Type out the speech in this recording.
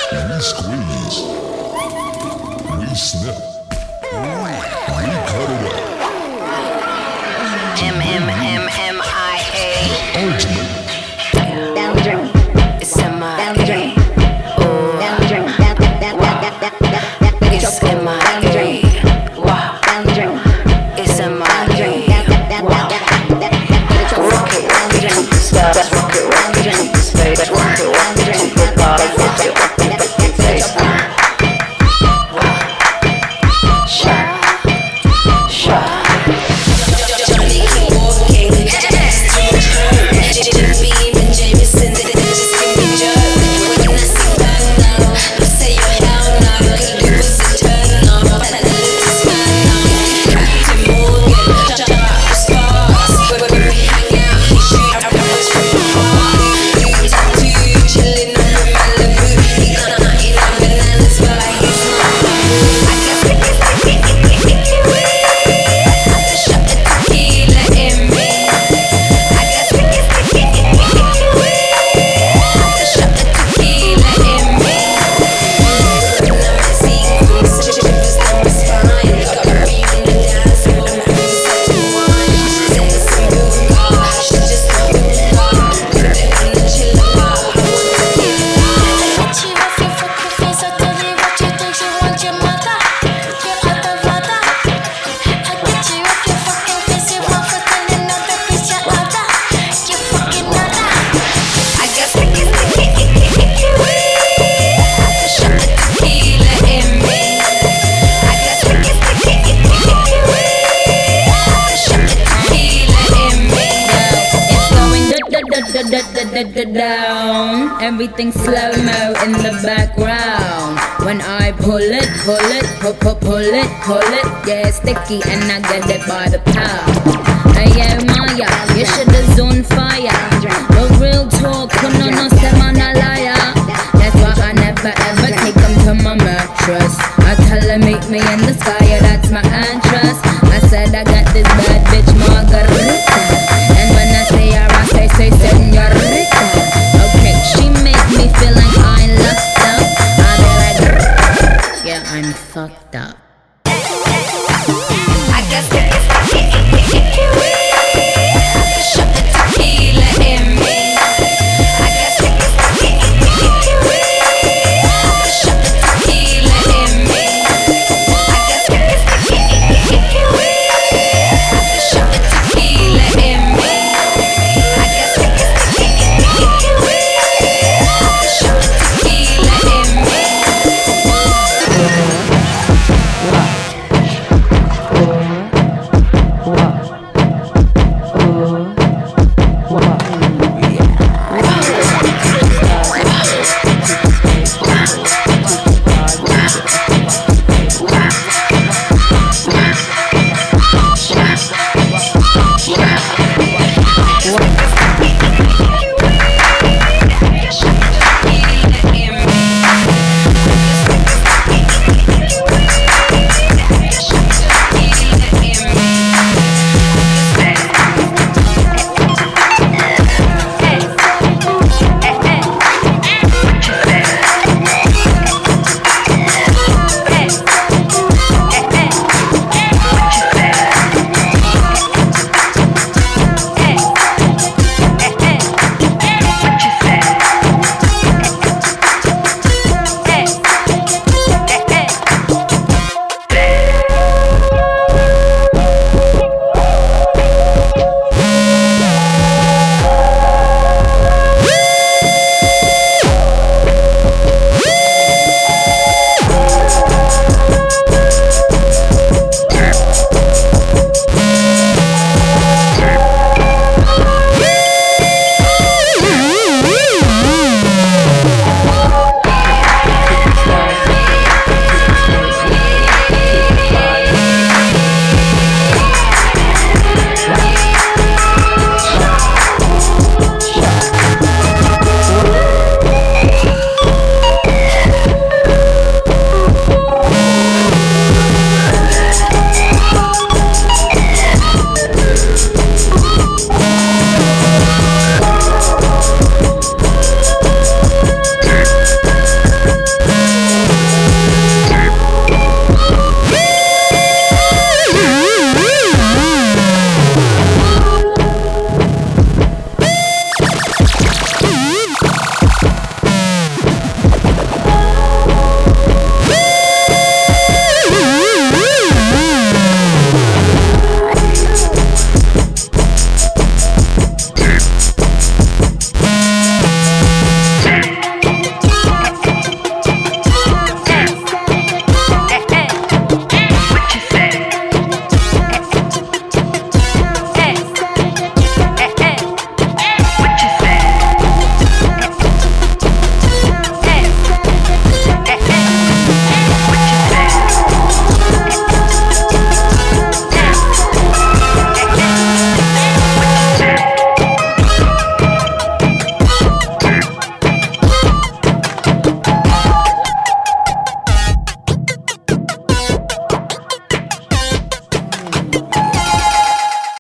We squeeze. We snip. We cut it up. MMMMIA. Ultimate. Down the drain. It's MIA. Down the drain. Ooh. Down the drain. It's MIA. Wow. Down the drain. It's MIA. Wow. Rock it, rock it, to the stars. Rock it, rock it, to the stage. Rock it, rock it, to the bars. Rock it, rock it, to the face. Wow. Shy. Johnny keep walking. Beam and Jameson, just give me jerk. When I see bang now, I say you're hell now. Cause it was a turn on. That little smile now. Captain Morgan, shout out the stars. When we hang out, he shoot rappers from the heart. Blue tattoo, chillin' on the Malibu. He gonna eat on bananas, but he's not my boo. I got shot the tequila in me. I got shot the tequila in me. When I'm at sequence, shivers down my spine. Got me on the dance floor, I'm having such a wine. Sex and booga, she just a hookah. Put it on the chiller bar, I want to get loud. What you off your fucking face? I tell you what you think you want your mother. You're out of order. I get you off your fucking face. You want for telling another bitch you're other. You fucking other. I got shot the tequila in me. I got shot the tequila in me. It's going down. Everything slow mo in the background. When I pull it, pull it, yeah, it's sticky and I get it by the pound. Hey yo, Maya,